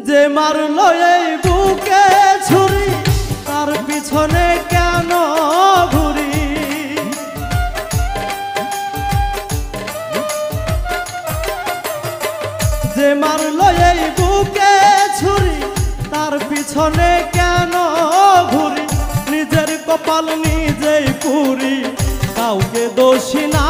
যে মারলো এই বুকে ছুরি তার পিছনে কেন ঘুরি। যে মারলো এই বুকে ছুরি তার পিছনে কেন ঘুরি। নিজের কপাল নিজেই পুরি কাউকে দোষী না।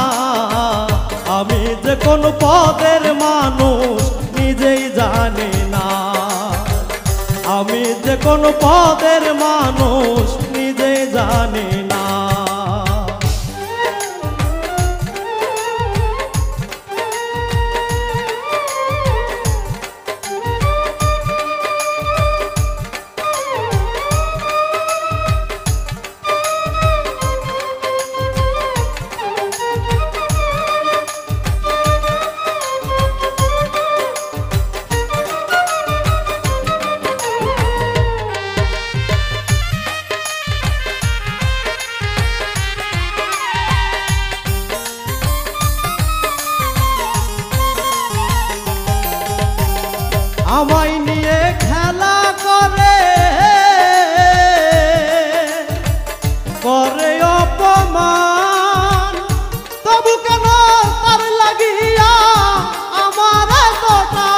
আমি যে কোন পদের মানুষ নিজেই জানি না। আমি যে কোন পদের মানুষ নিজেই জানি না। আমায় নিয়ে খেলা করে করে অপমান, তবু কেন তার লাগিয়া আমার এতটা।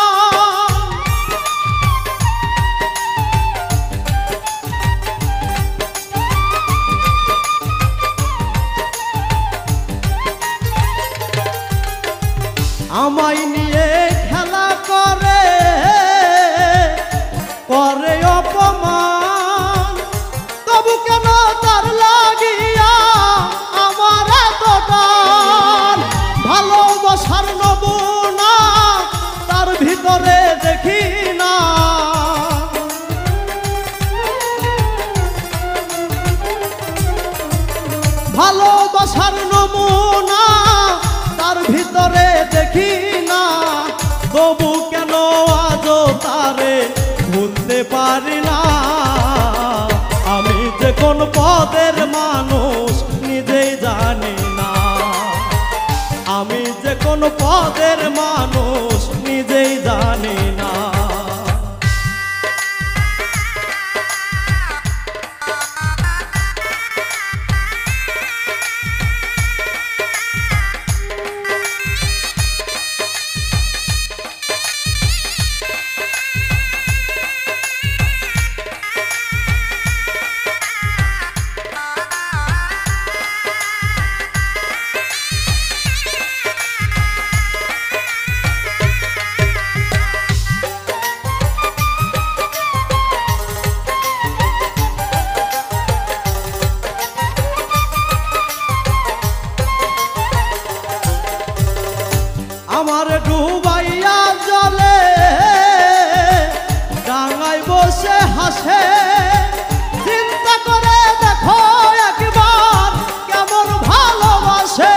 আমায় নিয়ে খেলা করে করে অপমান, তবু কেন তার লাগিয়া আমার এতটা। ভালোবাসার নমুনা তার ভিতরে দেখি না। ভালোবাসার নমুনা তার ভিতরে দেখি না। তবু কেন আজও তারে ভুলতে পারি না। আমি যে কোন পদের মানুষ নিজেই জানি না। আমি যে কোন পদের মানুষ নিজেই জানি না। আমার ডুবাইয়া জলে ডাঙায় বসে হাসে। চিন্তা করে দেখো একবার কেমন ভালোবাসে।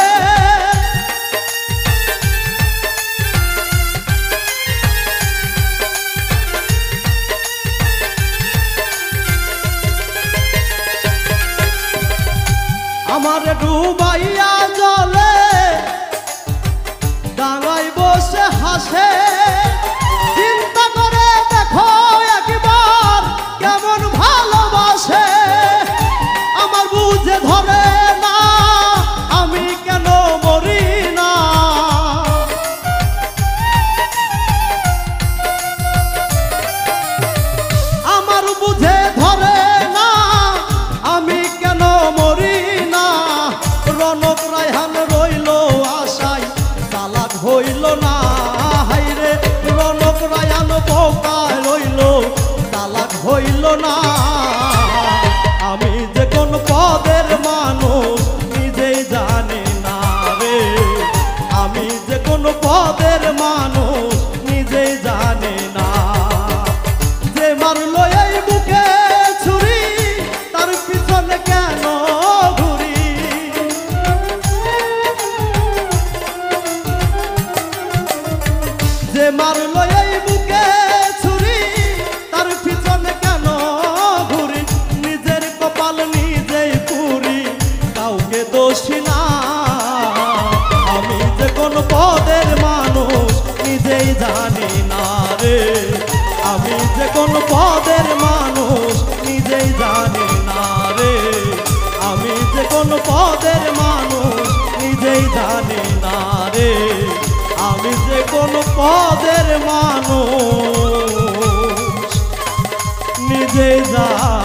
আমার ডুবাইয়া জলে ডাঙায় বসে হাসে। চিন্তা করে দেখো একবার কেমন ভালোবাসে। আমার বুঝে ধরে না আমি কেন মরি না। আমার বুঝে ধরে না আমি কেন মরি না। কোন পদের মানুষ নিজেই জানে না রে, আমি যে কোন পদের মানুষ নিজেই জানে না রে, আমি যে কোন পদের মানুষ নিজেই জানে